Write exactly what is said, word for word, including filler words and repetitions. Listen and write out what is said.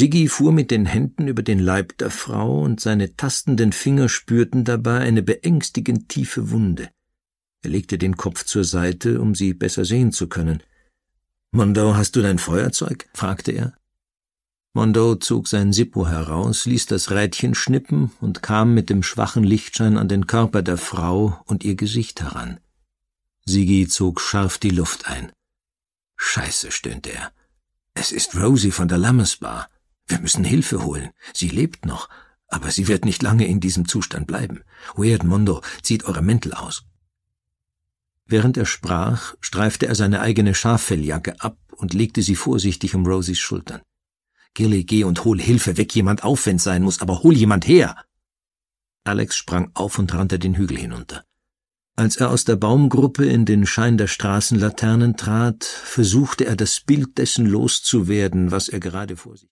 Siggi fuhr mit den Händen über den Leib der Frau, und seine tastenden Finger spürten dabei eine beängstigend tiefe Wunde. Er legte den Kopf zur Seite, um sie besser sehen zu können. »Mondoe, hast du dein Feuerzeug?« fragte er. Mondoe zog sein Sippo heraus, ließ das Rädchen schnippen und kam mit dem schwachen Lichtschein an den Körper der Frau und ihr Gesicht heran. Siggi zog scharf die Luft ein. »Scheiße«, stöhnte er. »Es ist Rosie von der Lammas Bar. Wir müssen Hilfe holen. Sie lebt noch, aber sie wird nicht lange in diesem Zustand bleiben. Weird, Mondoe, zieht eure Mäntel aus.« Während er sprach, streifte er seine eigene Schaffelljacke ab und legte sie vorsichtig um Rosies Schultern. »Gilly, geh und hol Hilfe, weck jemand auf, wenn's sein muss, aber hol jemand her!« Alex sprang auf und rannte den Hügel hinunter. Als er aus der Baumgruppe in den Schein der Straßenlaternen trat, versuchte er, das Bild dessen loszuwerden, was er gerade vor sich